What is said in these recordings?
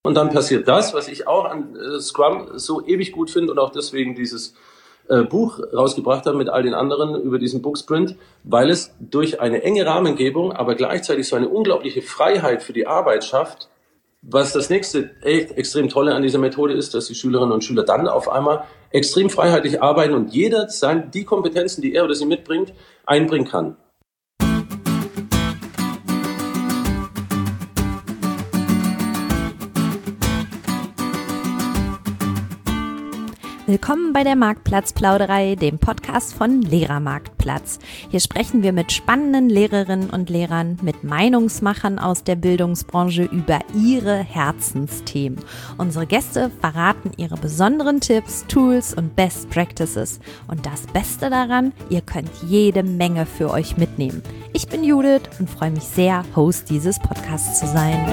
Und dann passiert das, was ich auch an Scrum so ewig gut finde und auch deswegen dieses Buch rausgebracht habe mit all den anderen über diesen Booksprint, weil es durch eine enge Rahmengebung, aber gleichzeitig so eine unglaubliche Freiheit für die Arbeit schafft. Was das nächste echt extrem Tolle an dieser Methode ist, dass die Schülerinnen und Schüler dann auf einmal extrem freiheitlich arbeiten und jeder die Kompetenzen, die er oder sie mitbringt, einbringen kann. Willkommen bei der Marktplatzplauderei, dem Podcast von Lehrermarktplatz. Hier sprechen wir mit spannenden Lehrerinnen und Lehrern, mit Meinungsmachern aus der Bildungsbranche über ihre Herzensthemen. Unsere Gäste verraten ihre besonderen Tipps, Tools und Best Practices. Und das Beste daran, ihr könnt jede Menge für euch mitnehmen. Ich bin Judith und freue mich sehr, Host dieses Podcasts zu sein.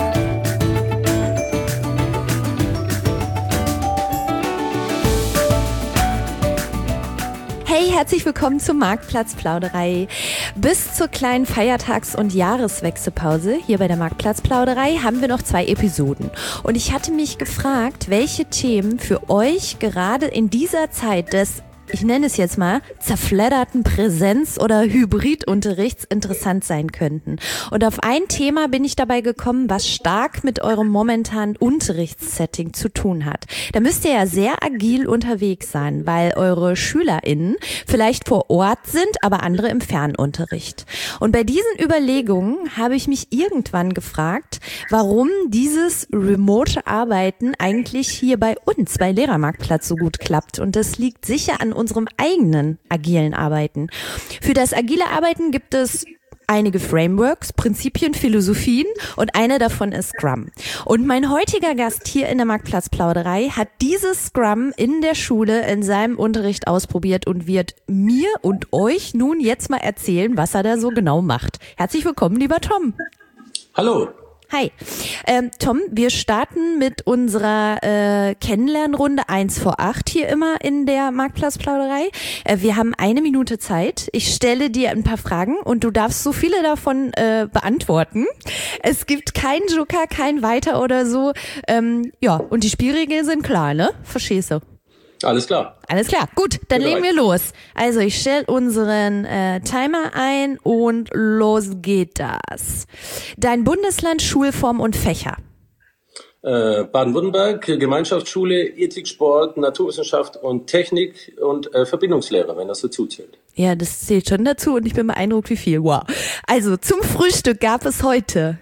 Hey, herzlich willkommen zur Marktplatzplauderei. Bis zur kleinen Feiertags- und Jahreswechselpause hier bei der Marktplatzplauderei haben wir noch 2 Episoden. Und ich hatte mich gefragt, welche Themen für euch gerade in dieser Zeit des, ich nenne es jetzt mal, zerfledderten Präsenz- oder Hybridunterrichts interessant sein könnten. Und auf ein Thema bin ich dabei gekommen, was stark mit eurem momentanen Unterrichtssetting zu tun hat. Da müsst ihr ja sehr agil unterwegs sein, weil eure SchülerInnen vielleicht vor Ort sind, aber andere im Fernunterricht. Und bei diesen Überlegungen habe ich mich irgendwann gefragt, warum dieses remote Arbeiten eigentlich hier bei uns, bei Lehrermarktplatz, so gut klappt. Und das liegt sicher an unserem eigenen agilen Arbeiten. Für das agile Arbeiten gibt es einige Frameworks, Prinzipien, Philosophien und eine davon ist Scrum. Und mein heutiger Gast hier in der Marktplatzplauderei hat dieses Scrum in der Schule in seinem Unterricht ausprobiert und wird mir und euch nun jetzt mal erzählen, was er da so genau macht. Herzlich willkommen, lieber Tom. Hallo. Hi. Tom, wir starten mit unserer Kennenlernrunde 1 vor 8 hier immer in der Marktplatzplauderei. Wir haben 1 Minute Zeit. Ich stelle dir ein paar Fragen und du darfst so viele davon beantworten. Es gibt keinen Joker, kein Weiter oder so. Ja, und die Spielregeln sind klar, ne? Verstehst du? Alles klar. Alles klar, gut, dann legen wir los. Also ich stelle unseren Timer ein und los geht das. Dein Bundesland, Schulform und Fächer. Baden-Württemberg, Gemeinschaftsschule, Ethik, Sport, Naturwissenschaft und Technik und Verbindungslehre, wenn das dazu zählt. Ja, das zählt schon dazu und ich bin beeindruckt, wie viel. Wow. Also zum Frühstück gab es heute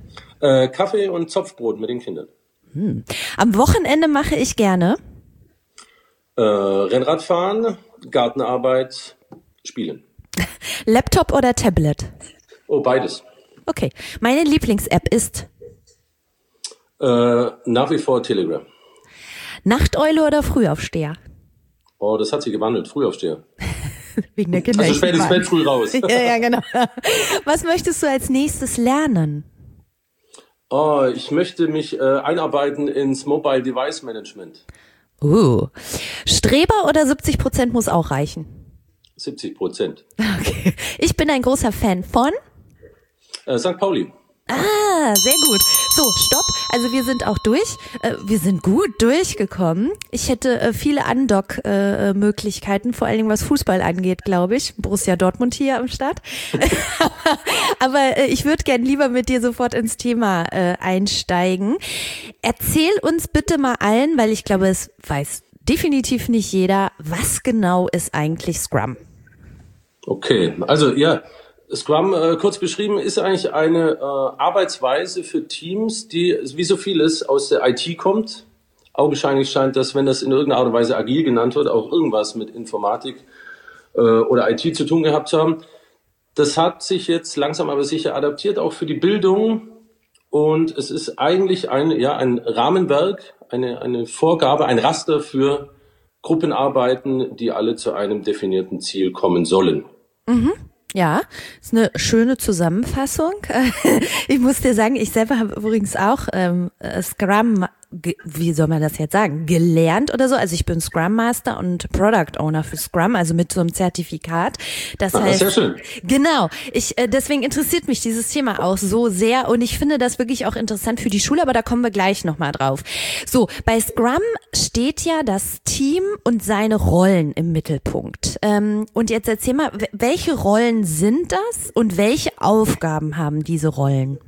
Kaffee und Zopfbrot mit den Kindern. Am Wochenende mache ich gerne Rennradfahren, Gartenarbeit, Spielen. Laptop oder Tablet? Oh, beides. Okay. Meine Lieblings-App ist? Nach wie vor Telegram. Nachteule oder Frühaufsteher? Oh, das hat sich gewandelt. Frühaufsteher. Wegen der Kinder. Also spät ins Bett, früh raus. Ja, genau. Was möchtest du als nächstes lernen? Oh, ich möchte mich einarbeiten ins Mobile Device Management. Streber oder 70% muss auch reichen? 70%. Okay. Ich bin ein großer Fan von? St. Pauli. Sehr gut. So, stopp. Also wir sind auch durch. Wir sind gut durchgekommen. Ich hätte viele Andock-Möglichkeiten, vor allen Dingen was Fußball angeht, glaube ich. Borussia Dortmund hier am Start. Aber ich würde gern lieber mit dir sofort ins Thema einsteigen. Erzähl uns bitte mal allen, weil ich glaube, es weiß definitiv nicht jeder, was genau ist eigentlich Scrum? Okay, also ja, Scrum, kurz beschrieben, ist eigentlich eine Arbeitsweise für Teams, die, wie so vieles, aus der IT kommt. Augenscheinlich scheint das, wenn das in irgendeiner Art und Weise agil genannt wird, auch irgendwas mit Informatik oder IT zu tun gehabt zu haben. Das hat sich jetzt langsam aber sicher adaptiert, auch für die Bildung. Und es ist eigentlich ein Rahmenwerk, eine Vorgabe, ein Raster für Gruppenarbeiten, die alle zu einem definierten Ziel kommen sollen. Mhm. Ja, ist eine schöne Zusammenfassung. Ich muss dir sagen, ich selber habe übrigens auch Scrum wie soll man das jetzt sagen, gelernt oder so. Also ich bin Scrum Master und Product Owner für Scrum, also mit so einem Zertifikat. Das heißt, sehr schön. Genau. Deswegen interessiert mich dieses Thema auch so sehr und ich finde das wirklich auch interessant für die Schule, aber da kommen wir gleich nochmal drauf. So, bei Scrum steht ja das Team und seine Rollen im Mittelpunkt. Und jetzt erzähl mal, welche Rollen sind das und welche Aufgaben haben diese Rollen?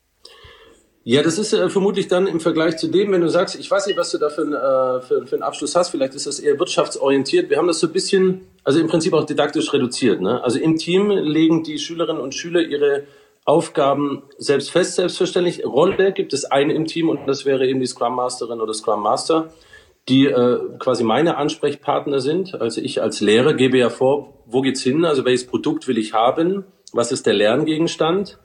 Ja, das ist vermutlich dann im Vergleich zu dem, wenn du sagst, ich weiß nicht, was du da für einen Abschluss hast, vielleicht ist das eher wirtschaftsorientiert. Wir haben das so ein bisschen, also im Prinzip auch didaktisch reduziert, ne? Also im Team legen die Schülerinnen und Schüler ihre Aufgaben selbst fest, selbstverständlich. Rolle gibt es eine im Team und das wäre eben die Scrum Masterin oder Scrum Master, die quasi meine Ansprechpartner sind. Also ich als Lehrer gebe ja vor, wo geht's hin, also welches Produkt will ich haben, was ist der Lerngegenstand.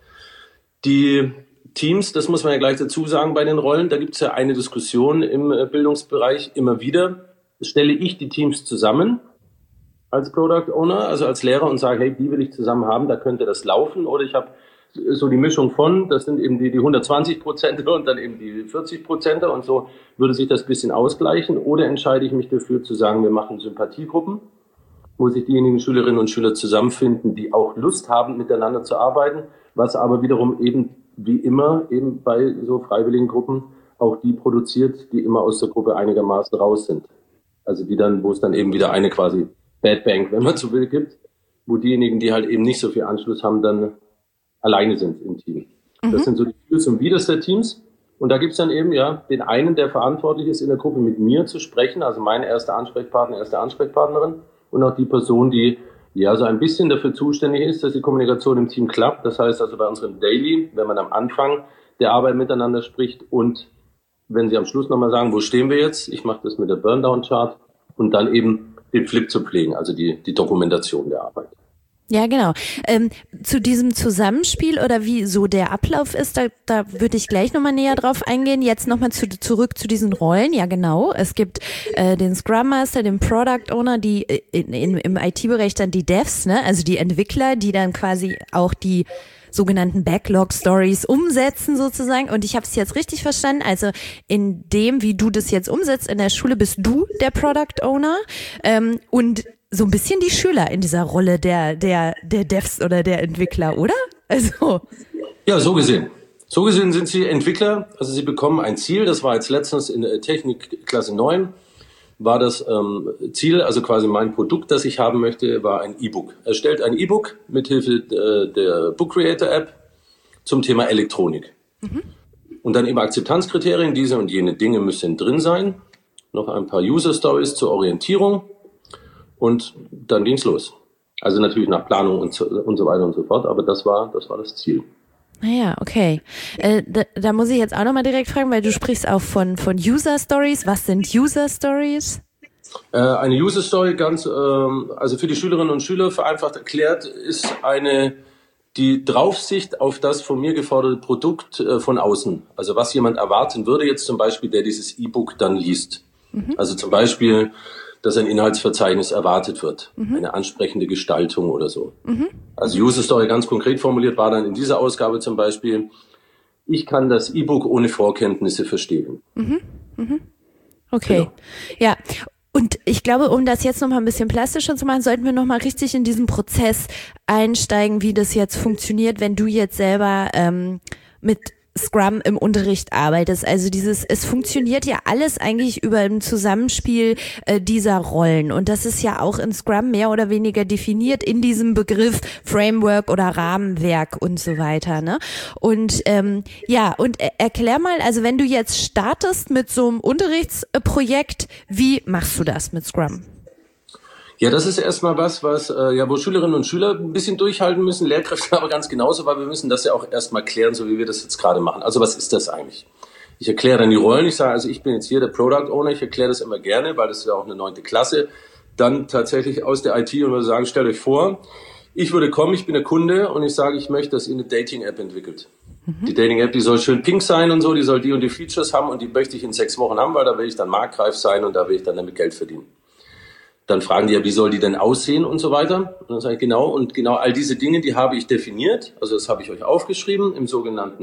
Die Teams, das muss man ja gleich dazu sagen bei den Rollen, da gibt es ja eine Diskussion im Bildungsbereich immer wieder. Stelle ich die Teams zusammen als Product Owner, also als Lehrer und sage, hey, die will ich zusammen haben, da könnte das laufen. Oder ich habe so die Mischung von, das sind eben die 120% und dann eben die 40% und so würde sich das ein bisschen ausgleichen. Oder entscheide ich mich dafür zu sagen, wir machen Sympathiegruppen, wo sich diejenigen Schülerinnen und Schüler zusammenfinden, die auch Lust haben, miteinander zu arbeiten, was aber wiederum eben wie immer eben bei so freiwilligen Gruppen auch die produziert, die immer aus der Gruppe einigermaßen raus sind. Also die dann, wo es dann eben wieder eine quasi Bad Bank, wenn man so will, gibt, wo diejenigen, die halt eben nicht so viel Anschluss haben, dann alleine sind im Team. Das sind so die Fürs und Widers der Teams. Und da gibt's dann eben ja den einen, der verantwortlich ist, in der Gruppe mit mir zu sprechen, also meine erste Ansprechpartner, erste Ansprechpartnerin und auch die Person, die ja so ein bisschen dafür zuständig ist, dass die Kommunikation im Team klappt. Das heißt also bei unserem Daily, wenn man am Anfang der Arbeit miteinander spricht und wenn Sie am Schluss nochmal sagen, wo stehen wir jetzt? Ich mache das mit der Burndown-Chart und dann eben den Flip zu pflegen, also die Dokumentation der Arbeit. Ja, genau. Zu diesem Zusammenspiel oder wie so der Ablauf ist, da würde ich gleich nochmal näher drauf eingehen. Jetzt nochmal zurück zu diesen Rollen. Ja, genau. Es gibt den Scrum Master, den Product Owner, die im IT-Bereich dann die Devs, ne? Also die Entwickler, die dann quasi auch die sogenannten Backlog-Stories umsetzen sozusagen. Und ich habe es jetzt richtig verstanden. Also in dem, wie du das jetzt umsetzt in der Schule, bist du der Product Owner und so ein bisschen die Schüler in dieser Rolle der Devs oder der Entwickler, oder? Also. Ja, so gesehen. So gesehen sind sie Entwickler. Also sie bekommen ein Ziel. Das war jetzt letztens in der Technik Klasse 9. War das Ziel, also quasi mein Produkt, das ich haben möchte, war ein E-Book. Er stellt ein E-Book mithilfe der Book Creator App zum Thema Elektronik. Und dann eben Akzeptanzkriterien, diese und jene Dinge müssen drin sein. Noch ein paar User Stories zur Orientierung. Und dann ging's los. Also natürlich nach Planung und so weiter und so fort, aber das war das Ziel. Naja, okay. Da muss ich jetzt auch nochmal direkt fragen, weil du sprichst auch von User Stories. Was sind User Stories? Eine User Story also für die Schülerinnen und Schüler vereinfacht erklärt, ist die Draufsicht auf das von mir geforderte Produkt von außen. Also was jemand erwarten würde, jetzt zum Beispiel, der dieses E-Book dann liest. Also zum Beispiel, dass ein Inhaltsverzeichnis erwartet wird. Eine ansprechende Gestaltung oder so. Also User Story ganz konkret formuliert war dann in dieser Ausgabe zum Beispiel, ich kann das E-Book ohne Vorkenntnisse verstehen. Okay, genau. Ja. Und ich glaube, um das jetzt nochmal ein bisschen plastischer zu machen, sollten wir nochmal richtig in diesen Prozess einsteigen, wie das jetzt funktioniert, wenn du jetzt selber mit Scrum im Unterricht arbeitest. Also es funktioniert ja alles eigentlich über ein Zusammenspiel dieser Rollen. Und das ist ja auch in Scrum mehr oder weniger definiert in diesem Begriff Framework oder Rahmenwerk und so weiter, ne? Und erklär mal, also wenn du jetzt startest mit so einem Unterrichtsprojekt, wie machst du das mit Scrum? Ja, das ist erstmal wo Schülerinnen und Schüler ein bisschen durchhalten müssen, Lehrkräfte aber ganz genauso, weil wir müssen das ja auch erstmal klären, so wie wir das jetzt gerade machen. Also was ist das eigentlich? Ich erkläre dann die Rollen, ich sage, also ich bin jetzt hier der Product Owner, ich erkläre das immer gerne, weil das ist ja auch eine 9. Klasse, dann tatsächlich aus der IT und würde sagen, stellt euch vor, ich würde kommen, ich bin der Kunde und ich sage, ich möchte, dass ihr eine Dating-App entwickelt. Die Dating-App, die soll schön pink sein und so, die soll die und die Features haben und die möchte ich in 6 Wochen haben, weil da will ich dann marktreif sein und da will ich dann damit Geld verdienen. Dann fragen die ja, wie soll die denn aussehen und so weiter. Und dann sage ich, genau all diese Dinge, die habe ich definiert. Also das habe ich euch aufgeschrieben im sogenannten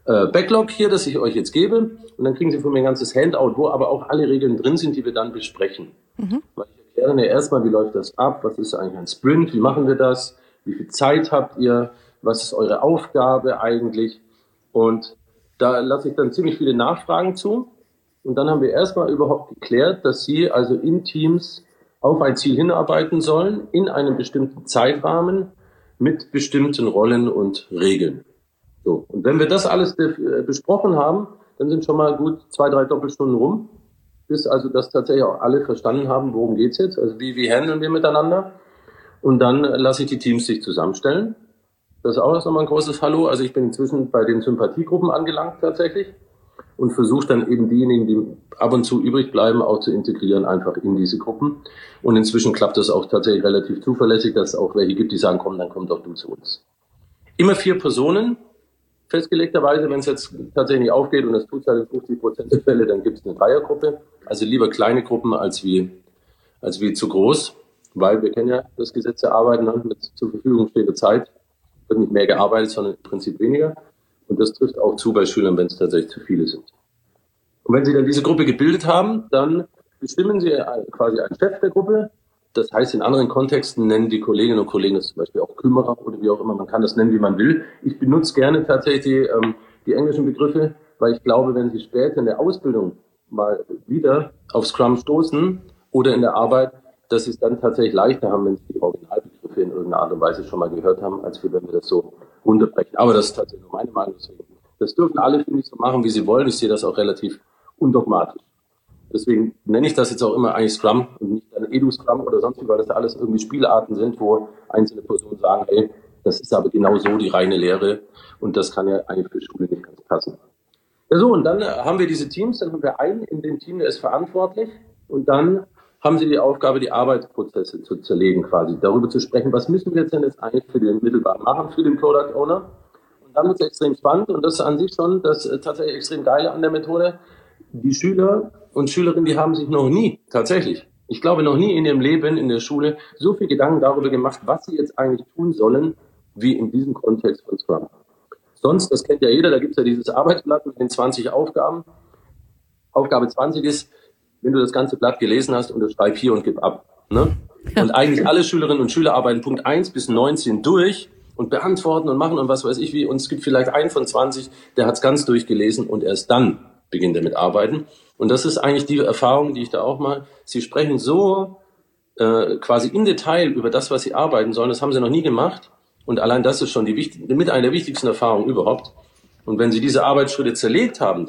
Backlog hier, das ich euch jetzt gebe. Und dann kriegen Sie von mir ein ganzes Handout, wo aber auch alle Regeln drin sind, die wir dann besprechen. Weil ich erkläre dann ja erstmal, wie läuft das ab, was ist eigentlich ein Sprint, wie machen wir das, wie viel Zeit habt ihr, was ist eure Aufgabe eigentlich. Und da lasse ich dann ziemlich viele Nachfragen zu. Und dann haben wir erstmal überhaupt geklärt, dass Sie also in Teams auf ein Ziel hinarbeiten sollen, in einem bestimmten Zeitrahmen, mit bestimmten Rollen und Regeln. So. Und wenn wir das alles besprochen haben, dann sind schon mal gut 2-3 Doppelstunden rum, bis also das tatsächlich auch alle verstanden haben, worum geht's jetzt, also wie handeln wir miteinander. Und dann lasse ich die Teams sich zusammenstellen. Das ist auch erst nochmal ein großes Hallo. Also ich bin inzwischen bei den Sympathiegruppen angelangt tatsächlich und versuche dann eben diejenigen, die ab und zu übrig bleiben, auch zu integrieren, einfach in diese Gruppen. Und inzwischen klappt das auch tatsächlich relativ zuverlässig, dass es auch welche gibt, die sagen, komm, dann komm doch du zu uns. Immer 4 Personen, festgelegterweise, wenn es jetzt tatsächlich nicht aufgeht, und das tut es halt in 50% der Fälle, dann gibt es eine Dreiergruppe. Also lieber kleine Gruppen als wie zu groß, weil wir kennen ja das Gesetz der Arbeit, mit zur Verfügung stehender Zeit wird nicht mehr gearbeitet, sondern im Prinzip weniger. Und das trifft auch zu bei Schülern, wenn es tatsächlich zu viele sind. Und wenn Sie dann diese Gruppe gebildet haben, dann bestimmen Sie quasi einen Chef der Gruppe. Das heißt, in anderen Kontexten nennen die Kolleginnen und Kollegen das zum Beispiel auch Kümmerer oder wie auch immer. Man kann das nennen, wie man will. Ich benutze gerne tatsächlich die englischen Begriffe, weil ich glaube, wenn Sie später in der Ausbildung mal wieder auf Scrum stoßen oder in der Arbeit, dass Sie es dann tatsächlich leichter haben, wenn Sie die Originalbegriffe in irgendeiner Art und Weise schon mal gehört haben, als wenn wir das so runterbrechen. Aber das ist tatsächlich nur meine Meinung. Das dürfen alle, finde ich, so machen, wie sie wollen. Ich sehe das auch relativ undogmatisch. Deswegen nenne ich das jetzt auch immer eigentlich Scrum und nicht dann Edu-Scrum oder sonst wie, weil das alles irgendwie Spielarten sind, wo einzelne Personen sagen, hey, das ist aber genau so die reine Lehre und das kann ja eigentlich für Schule nicht ganz passen. Ja so, und dann haben wir diese Teams, dann haben wir einen in dem Team, der ist verantwortlich und dann haben sie die Aufgabe, die Arbeitsprozesse zu zerlegen quasi, darüber zu sprechen, was müssen wir jetzt denn jetzt eigentlich für den mittelbar machen, für den Product Owner. Und dann wird es extrem spannend und das ist an sich schon das tatsächlich extrem Geile an der Methode. Die Schüler und Schülerinnen, die haben sich noch nie, tatsächlich, ich glaube noch nie in ihrem Leben in der Schule so viel Gedanken darüber gemacht, was sie jetzt eigentlich tun sollen, wie in diesem Kontext von Scrum. Sonst, das kennt ja jeder, da gibt es ja dieses Arbeitsblatt mit den 20 Aufgaben. Aufgabe 20 ist, wenn du das ganze Blatt gelesen hast, unterschreib hier und gib ab. Ne? Und eigentlich alle Schülerinnen und Schüler arbeiten Punkt 1 bis 19 durch und beantworten und machen und was weiß ich wie. Und es gibt vielleicht einen von 20, der hat es ganz durchgelesen und erst dann beginnt er mit Arbeiten. Und das ist eigentlich die Erfahrung, die ich da auch mal. Sie sprechen so quasi im Detail über das, was sie arbeiten sollen. Das haben sie noch nie gemacht. Und allein das ist schon mit einer der wichtigsten Erfahrungen überhaupt. Und wenn sie diese Arbeitsschritte zerlegt haben,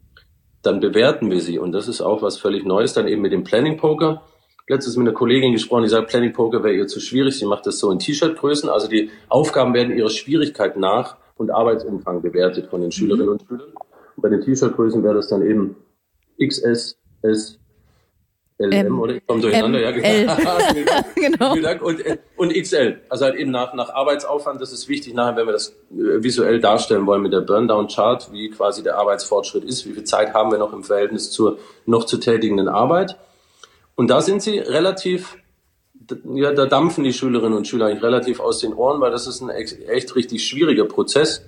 dann bewerten wir sie. Und das ist auch was völlig Neues, dann eben mit dem Planning Poker. Letztens mit einer Kollegin gesprochen, die sagt, Planning Poker wäre ihr zu schwierig. Sie macht das so in T-Shirt-Größen. Also die Aufgaben werden ihrer Schwierigkeit nach und Arbeitsumfang bewertet von den Schülerinnen und Schülern. Und bei den T-Shirt-Größen wäre das dann eben XS, S, LM, oder? Ich komme durcheinander, ja, genau. Vielen Dank. Und XL. Also halt eben nach Arbeitsaufwand, das ist wichtig, nachher, wenn wir das visuell darstellen wollen mit der Burndown-Chart, wie quasi der Arbeitsfortschritt ist, wie viel Zeit haben wir noch im Verhältnis zur noch zu tätigenden Arbeit. Und da sind sie relativ, ja, da dampfen die Schülerinnen und Schüler eigentlich relativ aus den Ohren, weil das ist ein echt richtig schwieriger Prozess.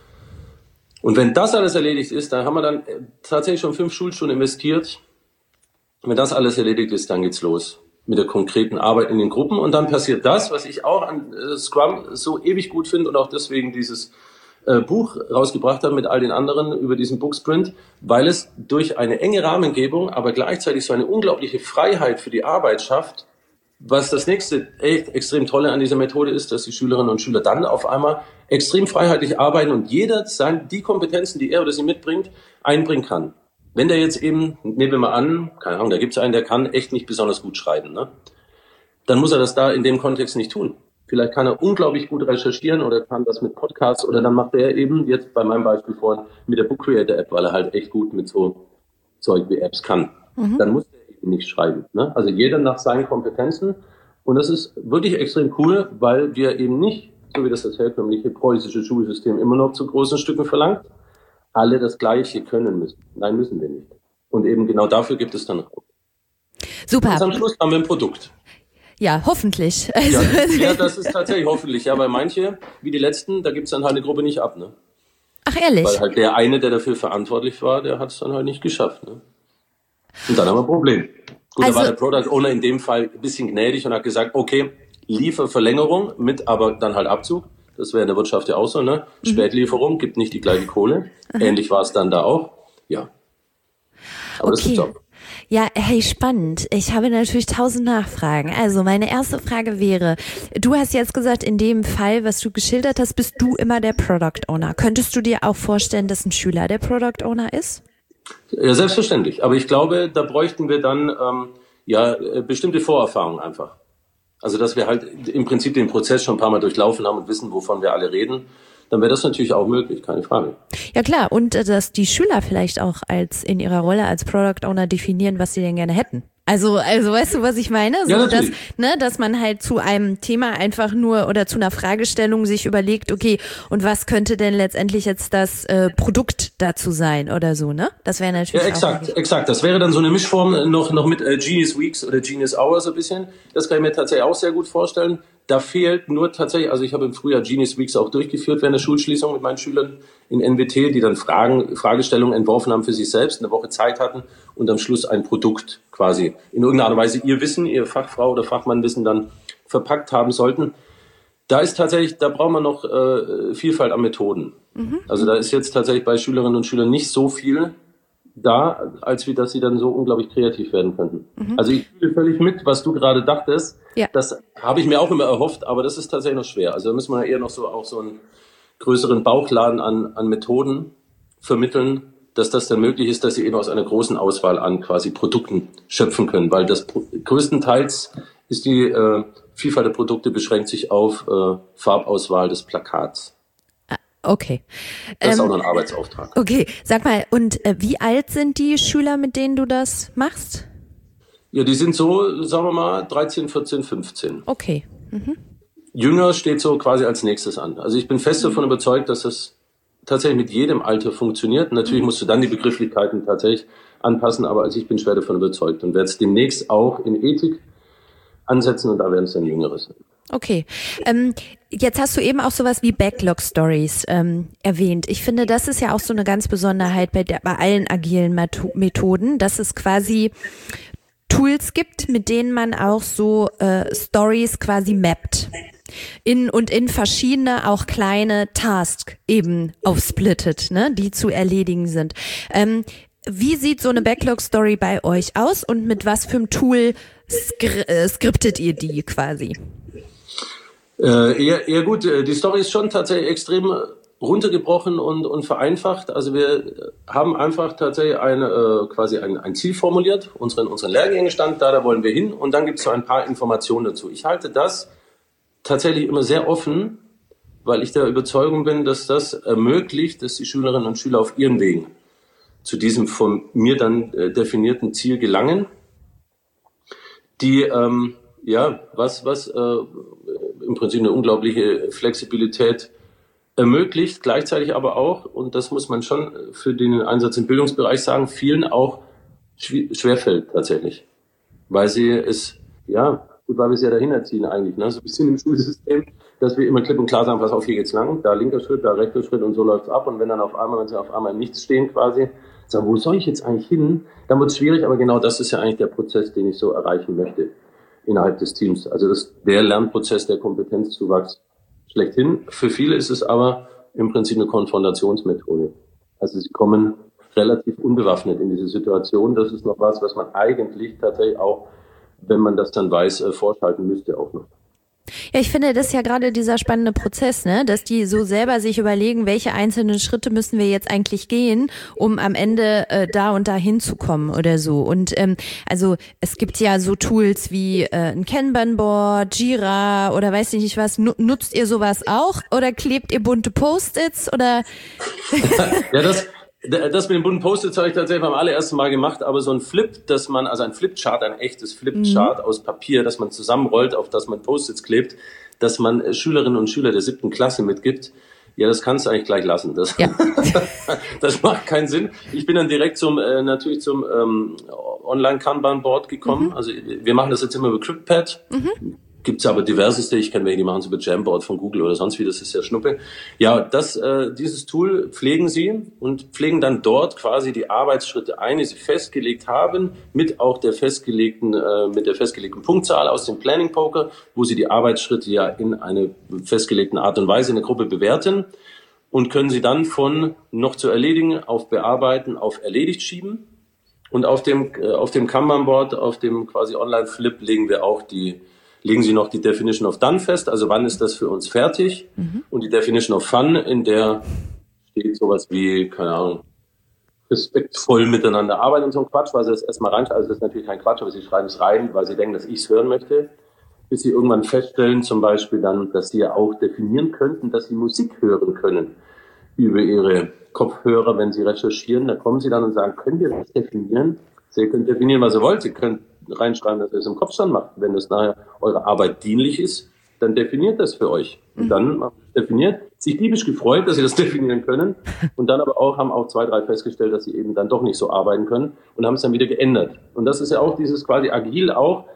Und wenn das alles erledigt ist, dann haben wir dann tatsächlich schon 5 Schulstunden investiert. Wenn das alles erledigt ist, dann geht's los mit der konkreten Arbeit in den Gruppen. Und dann passiert das, was ich auch an Scrum so ewig gut finde und auch deswegen dieses Buch rausgebracht habe mit all den anderen über diesen Booksprint, weil es durch eine enge Rahmengebung, aber gleichzeitig so eine unglaubliche Freiheit für die Arbeit schafft. Was das nächste echt extrem Tolle an dieser Methode ist, dass die Schülerinnen und Schüler dann auf einmal extrem freiheitlich arbeiten und jeder die Kompetenzen, die er oder sie mitbringt, einbringen kann. Wenn der jetzt eben, nehmen wir mal an, keine Ahnung, da gibt es einen, der kann echt nicht besonders gut schreiben, ne? Dann muss er das da in dem Kontext nicht tun. Vielleicht kann er unglaublich gut recherchieren oder kann das mit Podcasts oder dann macht er eben, jetzt bei meinem Beispiel vorhin, mit der Book Creator App, weil er halt echt gut mit so Zeug wie Apps kann. Dann muss er eben nicht schreiben, ne? Also jeder nach seinen Kompetenzen und das ist wirklich extrem cool, weil wir eben nicht, so wie das herkömmliche preußische Schulsystem immer noch zu großen Stücken verlangt, alle das Gleiche können müssen. Nein, müssen wir nicht. Und eben genau dafür gibt es dann Raum. Super. Und am Schluss haben wir ein Produkt. Ja, hoffentlich. Also, ja, das ist tatsächlich hoffentlich. Ja, weil manche, wie die letzten, da gibt es dann halt eine Gruppe nicht ab, ne? Ach Ach, ehrlich? Weil halt der eine, der dafür verantwortlich war, der hat es dann halt nicht geschafft. Ne? Und dann haben wir ein Problem. Gut, da war der Product Owner in dem Fall ein bisschen gnädig und hat gesagt, okay, Lieferverlängerung mit aber dann halt Abzug. Das wäre in der Wirtschaft ja auch so, ne? Spätlieferung, gibt nicht die gleiche Kohle. Ähnlich war es dann da auch. Ja. Aber das ist auch. Ja, hey, spannend. Ich habe natürlich 1000 Nachfragen. Also meine erste Frage wäre, du hast jetzt gesagt, in dem Fall, was du geschildert hast, bist du immer der Product Owner. Könntest du dir auch vorstellen, dass ein Schüler der Product Owner ist? Ja, selbstverständlich. Aber ich glaube, da bräuchten wir dann bestimmte Vorerfahrungen einfach. Also dass wir halt im Prinzip den Prozess schon ein paar Mal durchlaufen haben und wissen, wovon wir alle reden. Dann wäre das natürlich auch möglich, keine Frage. Ja klar, und dass die Schüler vielleicht auch in ihrer Rolle als Product Owner definieren, was sie denn gerne hätten. Also weißt du, was ich meine? So, ja, dass man halt zu einem Thema einfach nur oder zu einer Fragestellung sich überlegt, okay, und was könnte denn letztendlich jetzt das Produkt dazu sein oder so, ne? Das wäre natürlich exakt. Das wäre dann so eine Mischform noch mit Genius Weeks oder Genius Hours so ein bisschen. Das kann ich mir tatsächlich auch sehr gut vorstellen. Da fehlt nur tatsächlich, also ich habe im Frühjahr Genius Weeks auch durchgeführt während der Schulschließung mit meinen Schülern in NWT, die dann Fragestellungen entworfen haben für sich selbst, eine Woche Zeit hatten und am Schluss ein Produkt quasi in irgendeiner Art und Weise ihr Wissen, ihr Fachfrau oder Fachmannwissen dann verpackt haben sollten. Da braucht man noch Vielfalt an Methoden. Also da ist jetzt tatsächlich bei Schülerinnen und Schülern nicht so viel da, als wie dass sie dann so unglaublich kreativ werden könnten. Also ich fühle völlig mit, was du gerade dachtest. Ja. Das habe ich mir auch immer erhofft, aber das ist tatsächlich noch schwer. Also da müssen wir eher noch so einen größeren Bauchladen an Methoden vermitteln, dass das dann möglich ist, dass sie eben aus einer großen Auswahl an quasi Produkten schöpfen können, weil das größtenteils ist die Vielfalt der Produkte beschränkt sich auf Farbauswahl des Plakats. Okay. Das ist auch noch ein Arbeitsauftrag. Okay, sag mal, und wie alt sind die Schüler, mit denen du das machst? Ja, die sind so, sagen wir mal, 13, 14, 15. Okay. Jünger steht so quasi als nächstes an. Also ich bin fest davon überzeugt, dass das tatsächlich mit jedem Alter funktioniert. Natürlich musst du dann die Begrifflichkeiten tatsächlich anpassen, aber also ich bin schwer davon überzeugt und werde es demnächst auch in Ethik ansetzen und da werden es dann Jüngere sein. Okay. Jetzt hast du eben auch sowas wie Backlog-Stories erwähnt. Ich finde, das ist ja auch so eine ganz Besonderheit bei allen agilen Methoden, dass es quasi Tools gibt, mit denen man auch so Stories quasi mappt. In verschiedene, auch kleine Tasks eben aufsplittet, ne, die zu erledigen sind. Wie sieht so eine Backlog-Story bei euch aus und mit was für einem Tool skriptet ihr die quasi? Ja gut, die Story ist schon tatsächlich extrem runtergebrochen und vereinfacht. Also wir haben einfach tatsächlich ein Ziel formuliert, unseren Lehrgängen stand da wollen wir hin und dann gibt es so ein paar Informationen dazu. Ich halte das tatsächlich immer sehr offen, weil ich der Überzeugung bin, dass das ermöglicht, dass die Schülerinnen und Schüler auf ihren Wegen zu diesem von mir dann definierten Ziel gelangen, die was im Prinzip eine unglaubliche Flexibilität ermöglicht, gleichzeitig aber auch, und das muss man schon für den Einsatz im Bildungsbereich sagen, vielen auch schwerfällt tatsächlich, weil wir es ja dahin erziehen eigentlich, ne? So ein bisschen im Schulsystem, dass wir immer klipp und klar sagen, pass auf, hier geht's lang, da linker Schritt, da rechter Schritt und so läuft's ab und wenn sie auf einmal nichts stehen quasi, sagen, wo soll ich jetzt eigentlich hin? Dann wird's schwierig, aber genau das ist ja eigentlich der Prozess, den ich so erreichen möchte innerhalb des Teams. Also der Lernprozess, der Kompetenzzuwachs schlechthin. Für viele ist es aber im Prinzip eine Konfrontationsmethode. Also sie kommen relativ unbewaffnet in diese Situation. Das ist noch was man eigentlich tatsächlich auch, wenn man das dann weiß, vorschalten müsste auch noch. Ja, ich finde, das ist ja gerade dieser spannende Prozess, ne, dass die so selber sich überlegen, welche einzelnen Schritte müssen wir jetzt eigentlich gehen, um am Ende da und da hinzukommen oder so. Und also es gibt ja so Tools wie ein Kanban-Board, Jira oder weiß ich nicht was. Nutzt ihr sowas auch oder klebt ihr bunte Post-its oder? Ja, das mit den bunten Post-its habe ich tatsächlich beim allerersten Mal gemacht, aber so ein ein Flipchart, ein echtes Flipchart aus Papier, das man zusammenrollt, auf das man Post-its klebt, dass man Schülerinnen und Schüler der 7. Klasse mitgibt, ja, das kannst du eigentlich gleich lassen. Das macht keinen Sinn. Ich bin dann direkt zum Online-Kanban-Board gekommen. Also wir machen das jetzt immer über CryptPad. Gibt's aber diverseste, ich kenne welche, die machen es über Jamboard von Google oder sonst wie, das ist ja Schnuppe. Ja, dieses Tool pflegen sie und pflegen dann dort quasi die Arbeitsschritte ein, die sie festgelegt haben, mit der festgelegten Punktzahl aus dem Planning Poker, wo sie die Arbeitsschritte ja in einer festgelegten Art und Weise in der Gruppe bewerten und können sie dann von noch zu erledigen auf bearbeiten auf erledigt schieben. Und auf dem Kanban-Board, auf dem quasi Online-Flip legen Sie noch die Definition of Done fest, also wann ist das für uns fertig? Und die Definition of Fun, in der steht sowas wie, keine Ahnung, respektvoll miteinander arbeiten und so ein Quatsch, weil Sie das erstmal reinschreiben, also das ist natürlich kein Quatsch, aber Sie schreiben es rein, weil Sie denken, dass ich es hören möchte, bis Sie irgendwann feststellen, zum Beispiel dann, dass Sie ja auch definieren könnten, dass Sie Musik hören können über Ihre Kopfhörer, wenn Sie recherchieren, da kommen Sie dann und sagen, können wir das definieren? Sie können definieren, was Sie wollen, Sie können reinschreiben, dass ihr es im Kopfstand macht. Wenn das nachher eurer Arbeit dienlich ist, dann definiert das für euch. Und dann definiert, sich diebisch gefreut, dass sie das definieren können. Und dann aber haben auch 2, 3 festgestellt, dass sie eben dann doch nicht so arbeiten können und haben es dann wieder geändert. Und das ist ja auch dieses quasi agil auch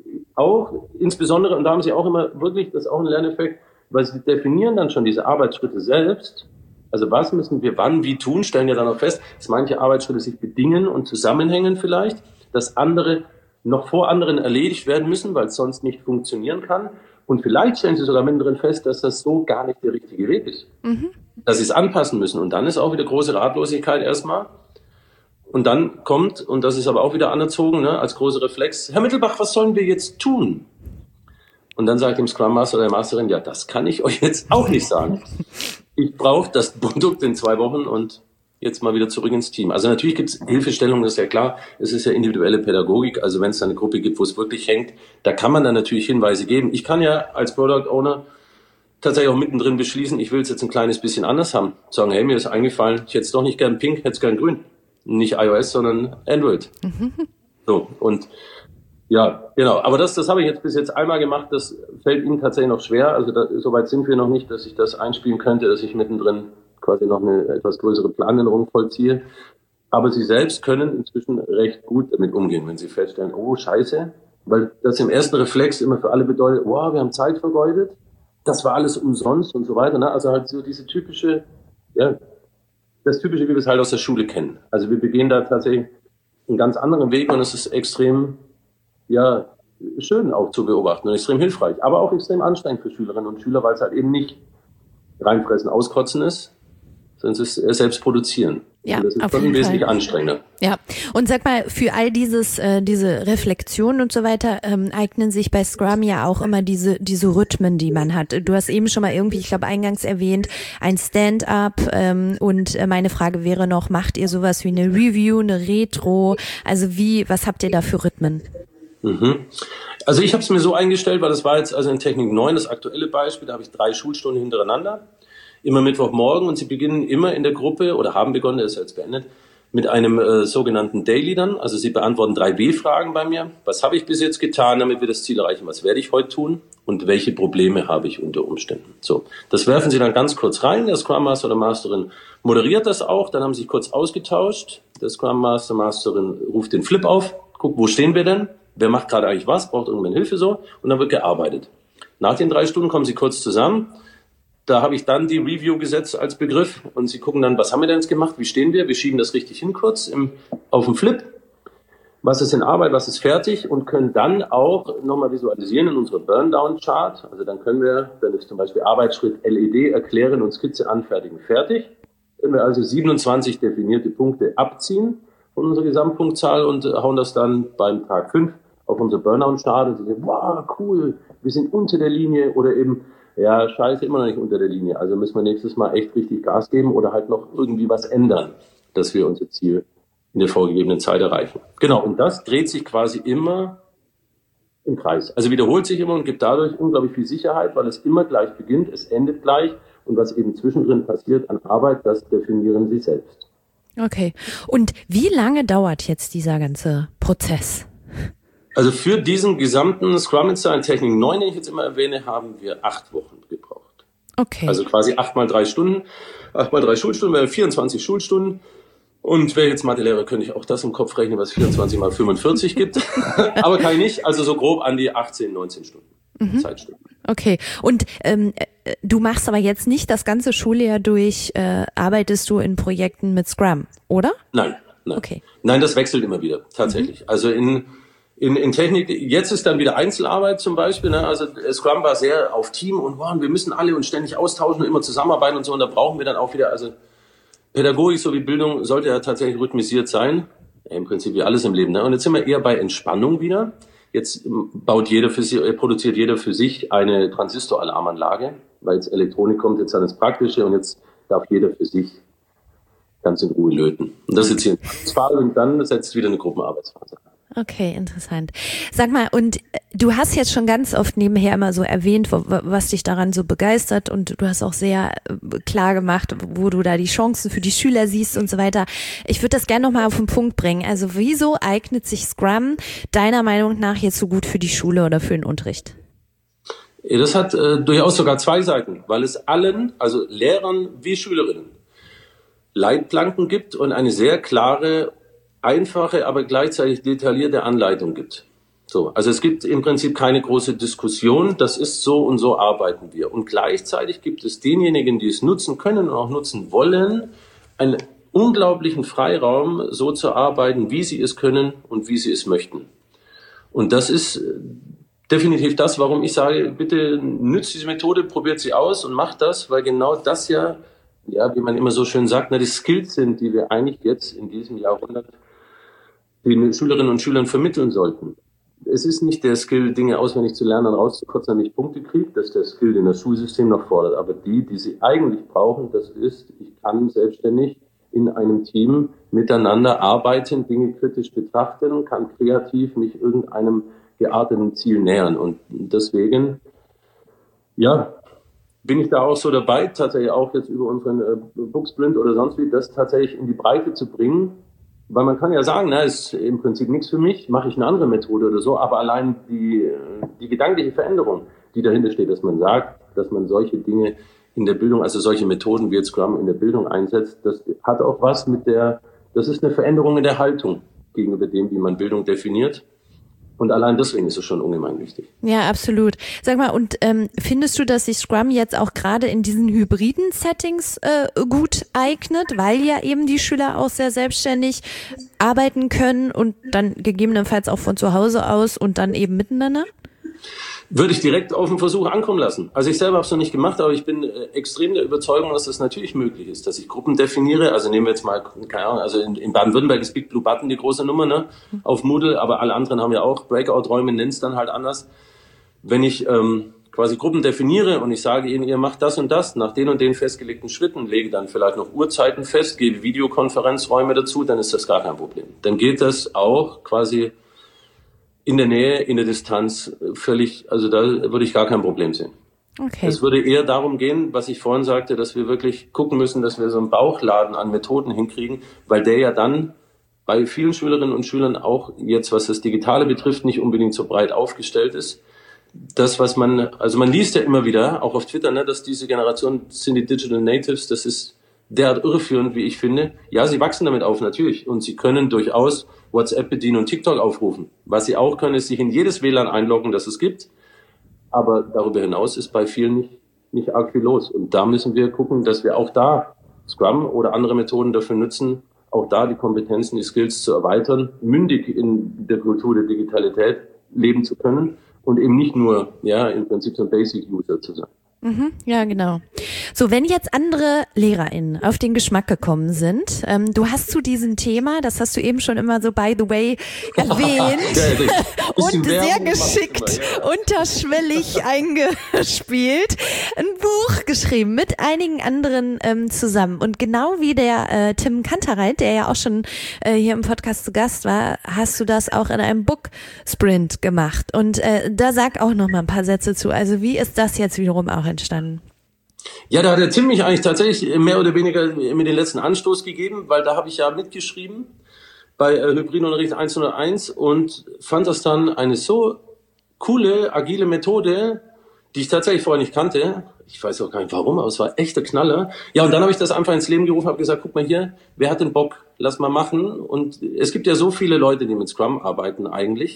insbesondere, und da haben sie auch immer wirklich, das ist auch ein Lerneffekt, weil sie definieren dann schon diese Arbeitsschritte selbst. Also was müssen wir wann, wie tun, stellen ja dann auch fest, dass manche Arbeitsschritte sich bedingen und zusammenhängen vielleicht, dass andere noch vor anderen erledigt werden müssen, weil es sonst nicht funktionieren kann. Und vielleicht stellen Sie sogar mittendrin fest, dass das so gar nicht der richtige Weg ist. Dass Sie es anpassen müssen. Und dann ist auch wieder große Ratlosigkeit erstmal. Und dann kommt, und das ist aber auch wieder anerzogen, als großer Reflex, Herr Mittelbach, was sollen wir jetzt tun? Und dann sagt dem Scrum Master oder der Masterin, ja, das kann ich euch jetzt auch nicht sagen. Ich brauche das Produkt in 2 Wochen und jetzt mal wieder zurück ins Team. Also natürlich gibt es Hilfestellungen, das ist ja klar. Es ist ja individuelle Pädagogik. Also wenn es da eine Gruppe gibt, wo es wirklich hängt, da kann man dann natürlich Hinweise geben. Ich kann ja als Product Owner tatsächlich auch mittendrin beschließen, ich will es jetzt ein kleines bisschen anders haben. Sagen, hey, mir ist eingefallen, ich hätte es doch nicht gern pink, hätte es gern grün. Nicht iOS, sondern Android. So, und ja, genau. Aber das habe ich bis jetzt einmal gemacht. Das fällt Ihnen tatsächlich noch schwer. Also soweit sind wir noch nicht, dass ich das einspielen könnte, dass ich mittendrin quasi noch eine etwas größere Planänderung vollziehe. Aber Sie selbst können inzwischen recht gut damit umgehen, wenn Sie feststellen, oh, scheiße, weil das im ersten Reflex immer für alle bedeutet, wow, wir haben Zeit vergeudet, das war alles umsonst und so weiter. Ne? Also halt so diese typische, das Typische, wie wir es halt aus der Schule kennen. Also wir begehen da tatsächlich einen ganz anderen Weg und es ist extrem, schön auch zu beobachten und extrem hilfreich, aber auch extrem anstrengend für Schülerinnen und Schüler, weil es halt eben nicht reinfressen, auskotzen ist, sondern es ist selbst produzieren. Ja, das ist schon wesentlich anstrengender. Ja, und sag mal, für all diese Reflexionen und so weiter eignen sich bei Scrum ja auch immer diese Rhythmen, die man hat. Du hast eben schon mal irgendwie, ich glaube eingangs erwähnt, ein Stand-up und meine Frage wäre noch, macht ihr sowas wie eine Review, eine Retro? Also was habt ihr da für Rhythmen? Also ich habe es mir so eingestellt, weil das war jetzt also in Technik 9 das aktuelle Beispiel, da habe ich 3 Schulstunden hintereinander. Immer Mittwochmorgen und sie beginnen immer in der Gruppe oder haben begonnen, das ist jetzt beendet, mit einem sogenannten Daily dann. Also sie beantworten 3 W-Fragen bei mir. Was habe ich bis jetzt getan, damit wir das Ziel erreichen? Was werde ich heute tun? Und welche Probleme habe ich unter Umständen? So, das werfen sie dann ganz kurz rein. Der Scrum Master oder Masterin moderiert das auch. Dann haben sie sich kurz ausgetauscht. Der Scrum Master, Masterin ruft den Flip auf. Guckt, wo stehen wir denn? Wer macht gerade eigentlich was? Braucht irgendwann Hilfe so? Und dann wird gearbeitet. Nach den 3 Stunden kommen sie kurz zusammen. Da habe ich dann die Review gesetzt als Begriff und sie gucken dann, was haben wir denn jetzt gemacht, wie stehen wir? Wir schieben das richtig hin kurz auf dem Flip. Was ist in Arbeit, was ist fertig und können dann auch nochmal visualisieren in unserer Burndown-Chart. Also dann ist zum Beispiel Arbeitsschritt LED erklären und Skizze anfertigen, fertig. Können wir also 27 definierte Punkte abziehen von unserer Gesamtpunktzahl und hauen das dann beim Tag 5 auf unsere Burndown-Chart und sagen, wow, cool, wir sind unter der Linie oder eben ja, scheiße, immer noch nicht unter der Linie. Also müssen wir nächstes Mal echt richtig Gas geben oder halt noch irgendwie was ändern, dass wir unser Ziel in der vorgegebenen Zeit erreichen. Genau, und das dreht sich quasi immer im Kreis. Also wiederholt sich immer und gibt dadurch unglaublich viel Sicherheit, weil es immer gleich beginnt, es endet gleich und was eben zwischendrin passiert an Arbeit, das definieren Sie selbst. Okay. Und wie lange dauert jetzt dieser ganze Prozess? Also für diesen gesamten Scrum in Technik 9, den ich jetzt immer erwähne, haben wir 8 Wochen gebraucht. Okay. Also quasi 8 mal 3 Stunden, 8 mal 3 Schulstunden, wäre 24 Schulstunden. Und wer jetzt Mathelehrer, könnte ich auch das im Kopf rechnen, was 24 mal 45 gibt. Aber kann ich nicht, also so grob an die 18, 19 Stunden. Zeitstück. Okay. Und du machst aber jetzt nicht das ganze Schuljahr durch, arbeitest du in Projekten mit Scrum, oder? Nein. Okay. Nein, das wechselt immer wieder, tatsächlich. Also in Technik, jetzt ist dann wieder Einzelarbeit zum Beispiel, ne? Also Scrum war sehr auf Team und wir müssen alle uns ständig austauschen und immer zusammenarbeiten und so, und da brauchen wir dann auch wieder, also Pädagogik sowie Bildung sollte ja tatsächlich rhythmisiert sein, im Prinzip wie alles im Leben, ne? Und jetzt sind wir eher bei Entspannung wieder. Jetzt produziert jeder für sich eine Transistoralarmanlage, weil jetzt Elektronik kommt, jetzt an das Praktische, und jetzt darf jeder für sich ganz in Ruhe löten. Und das ist jetzt hier und dann setzt wieder eine Gruppenarbeitsphase. Okay, interessant. Sag mal, und du hast jetzt schon ganz oft nebenher immer so erwähnt, was dich daran so begeistert, und du hast auch sehr klar gemacht, wo du da die Chancen für die Schüler siehst und so weiter. Ich würde das gerne nochmal auf den Punkt bringen. Also wieso eignet sich Scrum deiner Meinung nach jetzt so gut für die Schule oder für den Unterricht? Das hat durchaus sogar zwei Seiten, weil es allen, also Lehrern wie Schülerinnen, Leitplanken gibt und eine sehr klare, einfache, aber gleichzeitig detaillierte Anleitung gibt. So, also es gibt im Prinzip keine große Diskussion, das ist so und so arbeiten wir. Und gleichzeitig gibt es denjenigen, die es nutzen können und auch nutzen wollen, einen unglaublichen Freiraum, so zu arbeiten, wie sie es können und wie sie es möchten. Und das ist definitiv das, warum ich sage, bitte nützt diese Methode, probiert sie aus und macht das, weil genau das ja, wie man immer so schön sagt, die Skills sind, die wir eigentlich jetzt in diesem Jahrhundert den Schülerinnen und Schülern vermitteln sollten. Es ist nicht der Skill, Dinge auswendig zu lernen und rauszukotzen, damit ich Punkte kriege. Das ist der Skill, den das Schulsystem noch fordert. Aber die sie eigentlich brauchen, das ist, ich kann selbstständig in einem Team miteinander arbeiten, Dinge kritisch betrachten, kann kreativ mich irgendeinem gearteten Ziel nähern. Und deswegen, bin ich da auch so dabei, tatsächlich auch jetzt über unseren Booksprint oder sonst wie, das tatsächlich in die Breite zu bringen. Weil man kann ja sagen, ist im Prinzip nichts für mich, mache ich eine andere Methode oder so, aber allein die gedankliche Veränderung, die dahinter steht, dass man sagt, dass man solche Dinge in der Bildung, also solche Methoden wie jetzt Scrum in der Bildung einsetzt, das hat auch was das ist eine Veränderung in der Haltung gegenüber dem, wie man Bildung definiert. Und allein deswegen ist es schon ungemein wichtig. Ja, absolut. Sag mal, und findest du, dass sich Scrum jetzt auch gerade in diesen hybriden Settings gut eignet, weil ja eben die Schüler auch sehr selbstständig arbeiten können und dann gegebenenfalls auch von zu Hause aus und dann eben miteinander? Würde ich direkt auf den Versuch ankommen lassen. Also ich selber habe es noch nicht gemacht, aber ich bin extrem der Überzeugung, dass das natürlich möglich ist, dass ich Gruppen definiere. Also nehmen wir jetzt mal, keine Ahnung, also in Baden-Württemberg ist Big Blue Button die große Nummer, auf Moodle, aber alle anderen haben ja auch Breakout-Räume, nennen es dann halt anders. Wenn ich quasi Gruppen definiere und ich sage ihnen, ihr macht das und das nach den und den festgelegten Schritten, lege dann vielleicht noch Uhrzeiten fest, gebe Videokonferenzräume dazu, dann ist das gar kein Problem. Dann geht das auch quasi in der Nähe, in der Distanz völlig, also da würde ich gar kein Problem sehen. Okay. Es würde eher darum gehen, was ich vorhin sagte, dass wir wirklich gucken müssen, dass wir so einen Bauchladen an Methoden hinkriegen, weil der ja dann bei vielen Schülerinnen und Schülern auch jetzt, was das Digitale betrifft, nicht unbedingt so breit aufgestellt ist. Das, was man liest ja immer wieder, auch auf Twitter, dass diese Generation sind die Digital Natives, das ist derart irreführend, wie ich finde. Ja, sie wachsen damit auf, natürlich. Und sie können durchaus WhatsApp bedienen und TikTok aufrufen. Was sie auch können, ist sich in jedes WLAN einloggen, das es gibt. Aber darüber hinaus ist bei vielen nicht arg viel los. Und da müssen wir gucken, dass wir auch da Scrum oder andere Methoden dafür nutzen, auch da die Kompetenzen, die Skills zu erweitern, mündig in der Kultur der Digitalität leben zu können und eben nicht nur, im Prinzip so ein Basic-User zu sein. Ja, genau. So, wenn jetzt andere LehrerInnen auf den Geschmack gekommen sind, du hast zu diesem Thema, das hast du eben schon immer so by the way erwähnt und sehr geschickt unterschwellig eingespielt, ein Buch geschrieben mit einigen anderen zusammen. Und genau wie der Tim Kantereit, der ja auch schon hier im Podcast zu Gast war, hast du das auch in einem Book-Sprint gemacht. Und da sag auch noch mal ein paar Sätze zu. Also wie ist das jetzt wiederum auch entstanden? Ja, da hat der Tim mich eigentlich tatsächlich mehr oder weniger mit den letzten Anstoß gegeben, weil da habe ich ja mitgeschrieben bei Hybridunterricht 101 und fand das dann eine so coole, agile Methode, die ich tatsächlich vorher nicht kannte. Ich weiß auch gar nicht warum, aber es war echt der Knaller. Ja, und dann habe ich das einfach ins Leben gerufen, habe gesagt, guck mal hier, wer hat den Bock? Lass mal machen. Und es gibt ja so viele Leute, die mit Scrum arbeiten eigentlich.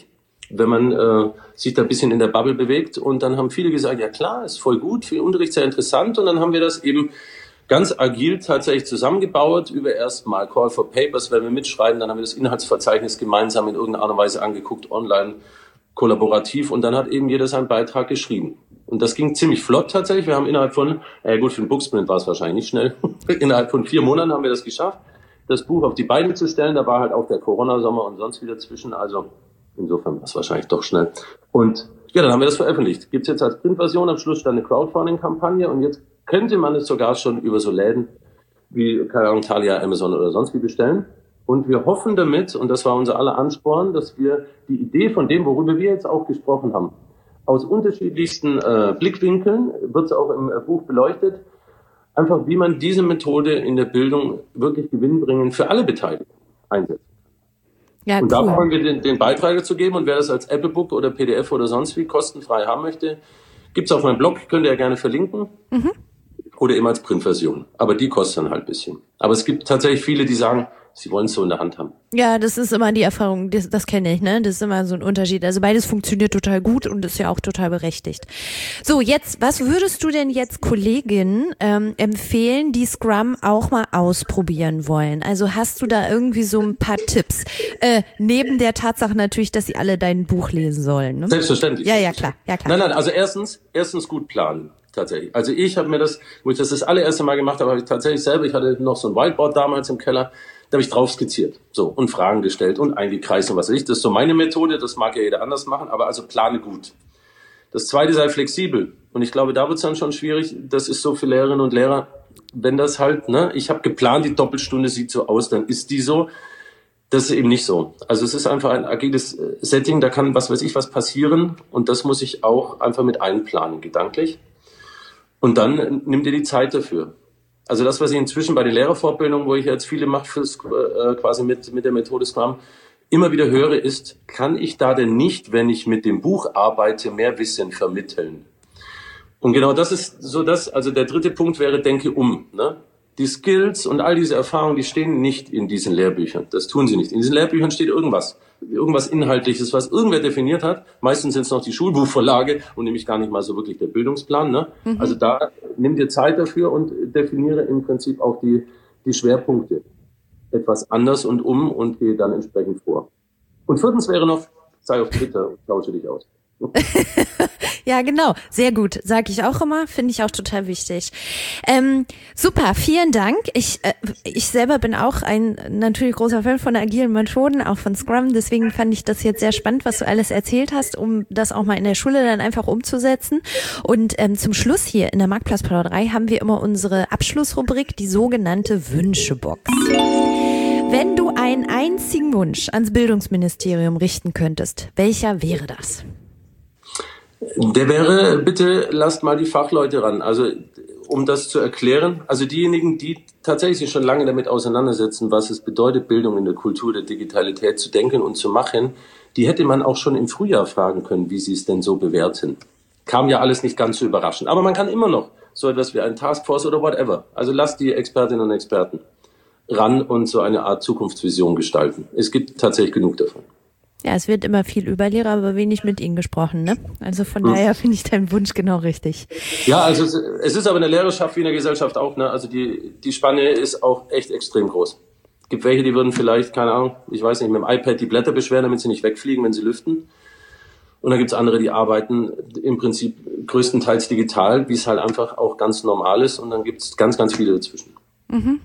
wenn man sich da ein bisschen in der Bubble bewegt. Und dann haben viele gesagt, ja klar, ist voll gut, für den Unterricht sehr interessant. Und dann haben wir das eben ganz agil tatsächlich zusammengebaut über erstmal Call for Papers, wenn wir mitschreiben, dann haben wir das Inhaltsverzeichnis gemeinsam in irgendeiner Art und Weise angeguckt, online, kollaborativ, und dann hat eben jeder seinen Beitrag geschrieben. Und das ging ziemlich flott tatsächlich. Wir haben innerhalb von, gut, für den Booksprint war es wahrscheinlich nicht schnell, innerhalb von 4 Monaten haben wir das geschafft, das Buch auf die Beine zu stellen. Da war halt auch der Corona-Sommer und sonst wieder zwischen, also insofern war es wahrscheinlich doch schnell. Und ja, dann haben wir das veröffentlicht. Gibt's jetzt als Printversion, am Schluss stand eine Crowdfunding-Kampagne und jetzt könnte man es sogar schon über so Läden wie, keine Ahnung, Thalia, Amazon oder sonst wie bestellen. Und wir hoffen damit, und das war unser aller Ansporn, dass wir die Idee von dem, worüber wir jetzt auch gesprochen haben, aus unterschiedlichsten Blickwinkeln, wird es auch im Buch beleuchtet, einfach wie man diese Methode in der Bildung wirklich gewinnbringend für alle Beteiligten einsetzt. Ja, und cool. Da wollen wir den Beitrag dazu geben, und wer das als Apple-Book oder PDF oder sonst wie kostenfrei haben möchte, gibt's auf meinem Blog, könnt ihr ja gerne verlinken. Mhm. Oder eben als Printversion. Aber die kostet dann halt ein bisschen. Aber es gibt tatsächlich viele, die sagen, sie wollen es so in der Hand haben. Ja, das ist immer die Erfahrung, das kenne ich, ne? Das ist immer so ein Unterschied. Also beides funktioniert total gut und ist ja auch total berechtigt. So, jetzt, was würdest du denn jetzt Kolleginnen empfehlen, die Scrum auch mal ausprobieren wollen? Also hast du da irgendwie so ein paar Tipps? Neben der Tatsache natürlich, dass sie alle dein Buch lesen sollen. Ne? Selbstverständlich. Ja, klar. Nein, also erstens gut planen. Tatsächlich. Also ich habe mir das, wo ich das allererste Mal gemacht habe, habe ich tatsächlich selber, ich hatte noch so ein Whiteboard damals im Keller, da habe ich drauf skizziert, so, und Fragen gestellt und eingekreist und was weiß ich. Das ist so meine Methode, das mag ja jeder anders machen, aber also plane gut. Das Zweite, sei flexibel. Und ich glaube, da wird es dann schon schwierig, das ist so für Lehrerinnen und Lehrer, wenn das halt, ne, ich habe geplant, die Doppelstunde sieht so aus, dann ist die so. Das ist eben nicht so. Also es ist einfach ein agiles Setting, da kann was weiß ich was passieren, und das muss ich auch einfach mit einplanen, gedanklich. Und dann nimm dir die Zeit dafür. Also das, was ich inzwischen bei den Lehrerfortbildungen, wo ich jetzt viele mache, quasi mit der Methode Scrum, immer wieder höre, ist, kann ich da denn nicht, wenn ich mit dem Buch arbeite, mehr Wissen vermitteln? Und genau das ist so das, also der dritte Punkt wäre, denke ne? Die Skills und all diese Erfahrungen, die stehen nicht in diesen Lehrbüchern. Das tun sie nicht. In diesen Lehrbüchern steht irgendwas Inhaltliches, was irgendwer definiert hat. Meistens sind es noch die Schulbuchverlage und nämlich gar nicht mal so wirklich der Bildungsplan. Ne? Mhm. Also da nimm dir Zeit dafür und definiere im Prinzip auch die Schwerpunkte etwas anders und gehe dann entsprechend vor. Und viertens wäre noch, sei auf Twitter und tausche dich aus. Ja, genau. Sehr gut. Sag ich auch immer. Finde ich auch total wichtig. Super. Vielen Dank. Ich selber bin auch ein natürlich großer Fan von agilen Methoden, auch von Scrum. Deswegen fand ich das jetzt sehr spannend, was du alles erzählt hast, um das auch mal in der Schule dann einfach umzusetzen. Und zum Schluss hier in der Marktplatzplauderei haben wir immer unsere Abschlussrubrik, die sogenannte Wünschebox. Wenn du einen einzigen Wunsch ans Bildungsministerium richten könntest, welcher wäre das? Der wäre, bitte lasst mal die Fachleute ran. Also um das zu erklären, also diejenigen, die tatsächlich sich schon lange damit auseinandersetzen, was es bedeutet, Bildung in der Kultur der Digitalität zu denken und zu machen, die hätte man auch schon im Frühjahr fragen können, wie sie es denn so bewerten. Kam ja alles nicht ganz so überraschend. Aber man kann immer noch so etwas wie eine Taskforce oder whatever. Also lasst die Expertinnen und Experten ran und so eine Art Zukunftsvision gestalten. Es gibt tatsächlich genug davon. Ja, es wird immer viel über Lehrer, aber wenig mit ihnen gesprochen, ne? Also von daher finde ich deinen Wunsch genau richtig. Ja, also es ist aber in der Lehrerschaft wie in der Gesellschaft auch, ne? Also die Spanne ist auch echt extrem groß. Es gibt welche, die würden vielleicht, keine Ahnung, ich weiß nicht, mit dem iPad die Blätter beschweren, damit sie nicht wegfliegen, wenn sie lüften. Und dann gibt's andere, die arbeiten im Prinzip größtenteils digital, wie es halt einfach auch ganz normal ist. Und dann gibt's ganz, ganz viele dazwischen. Mhm.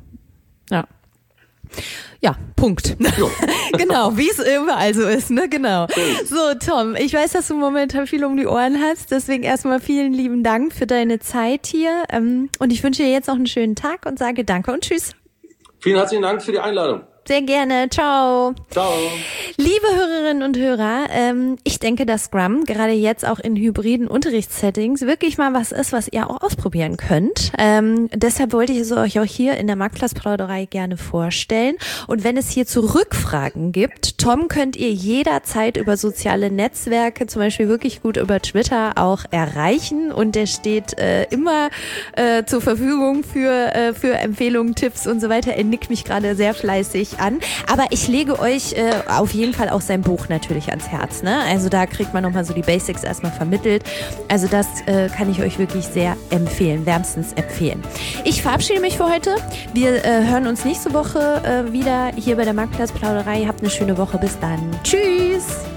Ja, Punkt. Genau, wie es überall so ist, ne? Genau. So, Tom, ich weiß, dass du momentan viel um die Ohren hast, deswegen erstmal vielen lieben Dank für deine Zeit hier. Und ich wünsche dir jetzt noch einen schönen Tag und sage Danke und Tschüss. Vielen herzlichen Dank für die Einladung. Sehr gerne. Ciao. Ciao. Liebe Hörerinnen und Hörer, ich denke, dass Scrum gerade jetzt auch in hybriden Unterrichtssettings wirklich mal was ist, was ihr auch ausprobieren könnt. Deshalb wollte ich es euch auch hier in der Marktplatzplauderei gerne vorstellen. Und wenn es hierzu Rückfragen gibt, Tom könnt ihr jederzeit über soziale Netzwerke, zum Beispiel wirklich gut über Twitter, auch erreichen. Und der steht immer zur Verfügung für Empfehlungen, Tipps und so weiter. Er nickt mich gerade sehr fleißig an. Aber ich lege euch auf jeden Fall auch sein Buch Hörbuch natürlich ans Herz. Ne? Also da kriegt man nochmal so die Basics erstmal vermittelt. Also das kann ich euch wirklich sehr empfehlen, wärmstens empfehlen. Ich verabschiede mich für heute. Wir hören uns nächste Woche wieder hier bei der Marktplatzplauderei. Habt eine schöne Woche. Bis dann. Tschüss.